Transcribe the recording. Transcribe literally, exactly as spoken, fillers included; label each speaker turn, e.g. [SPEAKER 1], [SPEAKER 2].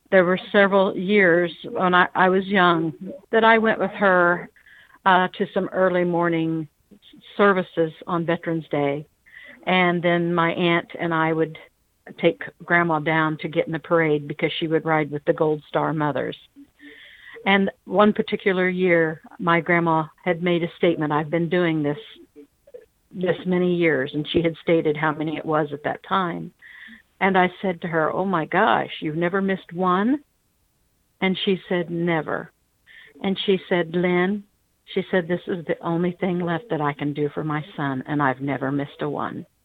[SPEAKER 1] there were several years when I, I was young that I went with her uh, to some early morning services on Veterans Day. And then my aunt and I would take Grandma down to get in the parade because she would ride with the Gold Star Mothers. And one particular year, my grandma had made a statement, I've been doing this this many years, and she had stated how many it was at that time. And I said to her, oh my gosh, you've never missed one? And she said, never. And she said, Lynn, she said, this is the only thing left that I can do for my son, and I've never missed a one.